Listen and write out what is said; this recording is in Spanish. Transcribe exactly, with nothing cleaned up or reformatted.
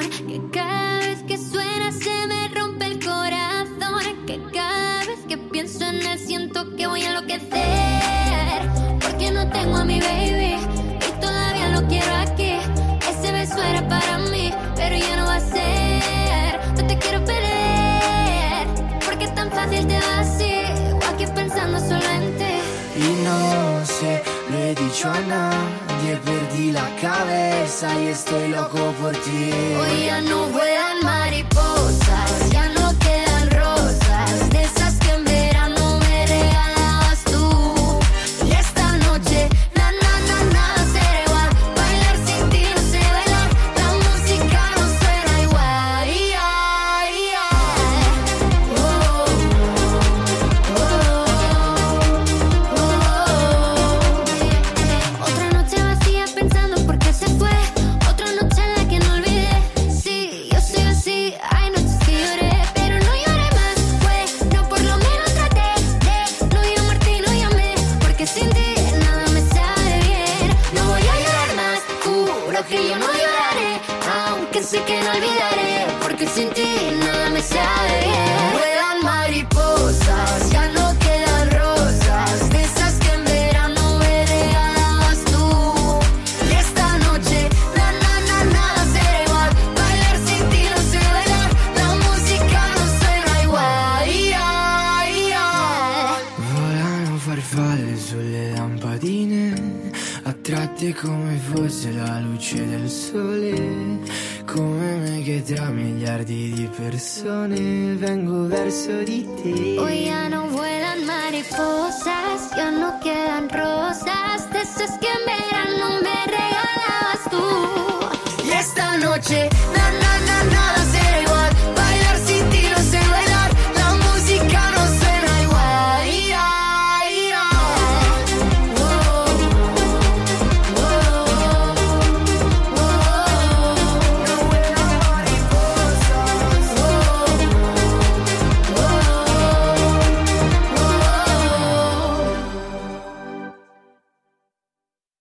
que cada vez que suena se me rompe el corazón, que cada vez que pienso en él siento que voy a enloquecer, porque no tengo a mi baby y todavía lo quiero aquí. Ese beso era para mí, pero ya no va a ser. No te quiero perder, porque es tan fácil te vas así, o aquí pensando solo en ti. Y no sé, lo he dicho a nadie, perdí la cabeza y estoy loco por ti. Hoy ya no vuelan mariposas, ya no quedan rosas, de esas que en verano me regalabas tú. Y esta noche, na na na nada será igual, bailar sin ti no sé bailar, la música no suena igual. Yeah, yeah. Oh, oh, oh, oh. Otra noche vacía pensando por qué se fue, otra noche en la que no olvidé. Sí, yo soy así, hay noches que lloré, pero no lloré más. Fue, no, por lo menos traté de no llamarte y no llamé, porque sin ti nada me sabe bien. No voy a llorar más, juro que yo no lloraré, aunque sé que no olvidaré, porque sin ti nada me sabe bien. Vuelan mariposas, ya no quedan rosas, de esas que en verano me regalabas tú. Y esta noche, na na na nada será igual, bailar sin ti no sé bailar, la música no suena igual. Yeah, yeah. Volano farfalle sulle lampadine, attratte come fosse la luce del sole, come me che tra miliardi di persone vengo verso di te. Hoy ya no vuelan mariposas, ya no quedan rosas, de esas que en verano me regalabas tú. Y esta noche, na